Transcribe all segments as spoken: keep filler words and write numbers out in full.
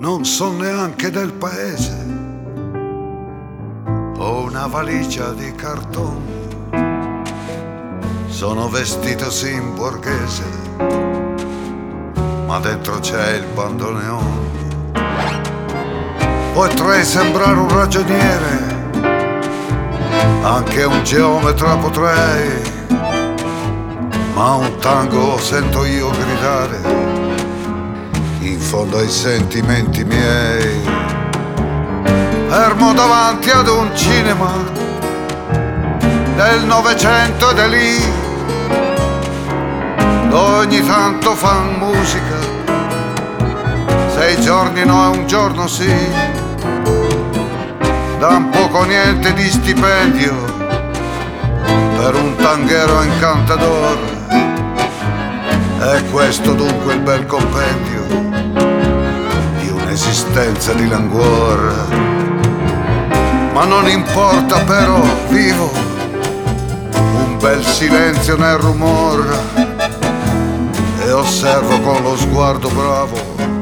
non so neanche del paese. Ho una valigia di cartone, sono vestito sì in borghese, ma dentro c'è il bandoneone. Potrei sembrare un ragioniere, anche un geometra potrei, ma un tango sento io gridare in fondo ai sentimenti miei. Fermo davanti ad un cinema del Novecento ed è lì dove ogni tanto fan musica, sei giorni no e un giorno sì, dan poco niente di stipendio per un tanghero incantador. È questo dunque il bel compendio di un'esistenza di languor. Ma non importa, però vivo un bel silenzio nel rumor e osservo con lo sguardo bravo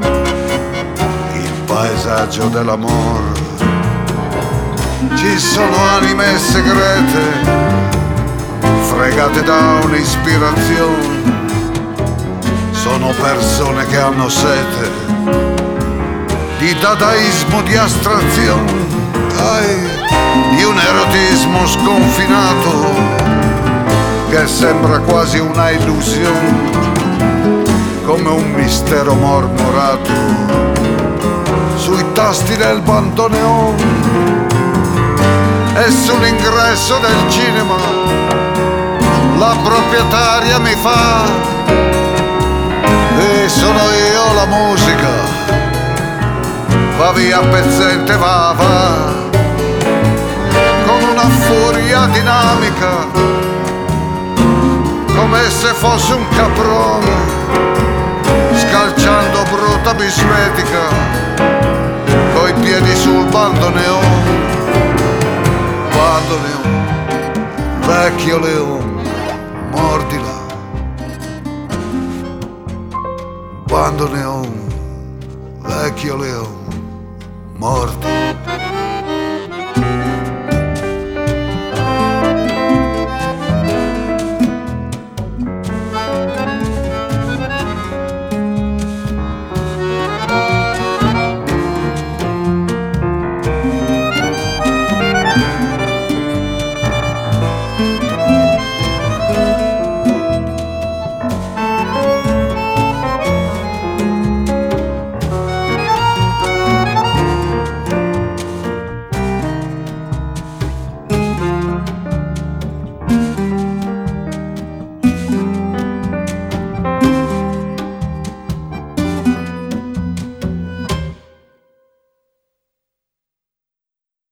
il paesaggio dell'amor. Ci sono anime segrete fregate da un'ispirazione, sono persone che hanno sete di dadaismo, di astrazione, di un erotismo sconfinato che sembra quasi una illusione, come un mistero mormorato sui tasti del bandoneone. E sull'ingresso del cinema la proprietaria mi fa: e sono io la musica, va via pezzente, va, va, con una furia dinamica, come se fosse un caprone, scalciando brutta bismetica, coi piedi sul bandoneone. Bandoneone, vecchio leone, mordila. Bandoneone, vecchio leone, mordi.